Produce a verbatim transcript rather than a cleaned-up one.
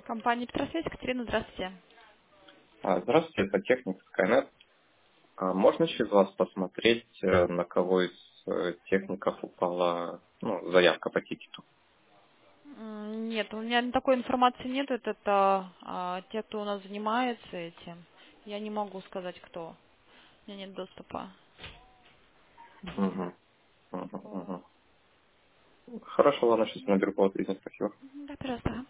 Компания Петросвязь, Катерина, здравствуйте. А, Здравствуйте, это техник Skynet. А можно через вас посмотреть, э, на кого из э, техников упала ну, заявка по тикету? М, Нет, у меня такой информации нет. Это, это а, те, кто у нас занимается этим. Я не могу сказать, кто. У меня нет доступа. Мгм, мгм, Вот. мгм. Хорошо, ладно, сейчас наберу кого-то из них. Спасибо. Мгм, Да, пожалуйста.